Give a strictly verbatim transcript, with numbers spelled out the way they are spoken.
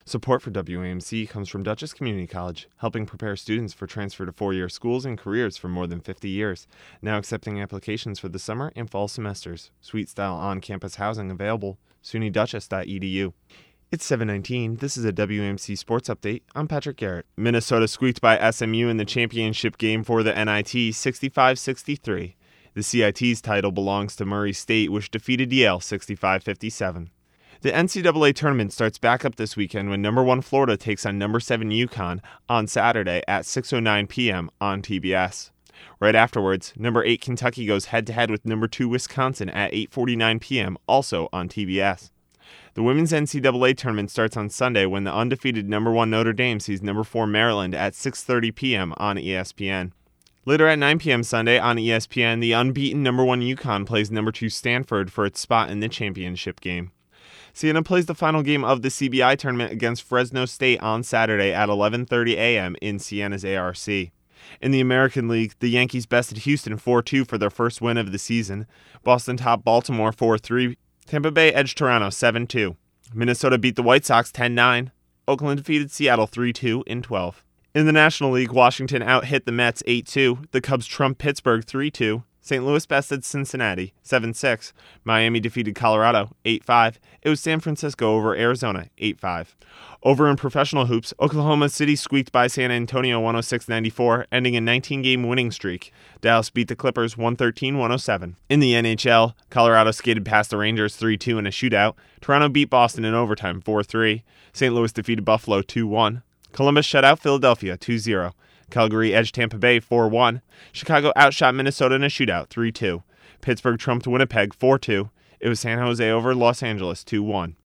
Support for W A M C comes from Dutchess Community College, helping prepare students for transfer to four-year schools and careers for more than fifty years. Now accepting applications for the summer and fall semesters. Suite-style on-campus housing available. S U N Y Dutchess dot E D U. It's seven nineteen. This is a W A M C Sports Update. I'm Patrick Garrett. Minnesota squeaked by S M U in the championship game for the N I T sixty-five sixty-three. The C I T's title belongs to Murray State, which defeated Yale sixty-five fifty-seven. The N C double A tournament starts back up this weekend when number one Florida takes on number seven UConn on Saturday at six oh nine p.m. on T B S. Right afterwards, number eight Kentucky goes head-to-head with number two Wisconsin at eight forty-nine p.m. also on T B S. The women's N C double A tournament starts on Sunday when the undefeated number one Notre Dame sees number four Maryland at six thirty p.m. on E S P N. Later at nine p.m. Sunday on E S P N, the unbeaten number one UConn plays number two Stanford for its spot in the championship game. Siena plays the final game of the C B I tournament against Fresno State on Saturday at eleven thirty a.m. in Siena's A R C. In the American League, the Yankees bested Houston four two for their first win of the season. Boston topped Baltimore four three. Tampa Bay edged Toronto seven two. Minnesota beat the White Sox ten nine. Oakland defeated Seattle three two in twelve. In the National League, Washington out-hit the Mets eight two. The Cubs trumped Pittsburgh three two. Saint Louis bested Cincinnati seven six. Miami defeated Colorado eight five. It was San Francisco over Arizona eight five. Over in professional hoops, Oklahoma City squeaked by San Antonio one oh six ninety-four, ending a nineteen-game winning streak. Dallas beat the Clippers one thirteen one oh seven. In the N H L, Colorado skated past the Rangers three two in a shootout. Toronto beat Boston in overtime four three. Saint Louis defeated Buffalo two one. Columbus shut out Philadelphia two zero. Calgary edged Tampa Bay four one. Chicago outshot Minnesota in a shootout three two. Pittsburgh trumped Winnipeg four two. It was San Jose over Los Angeles two one.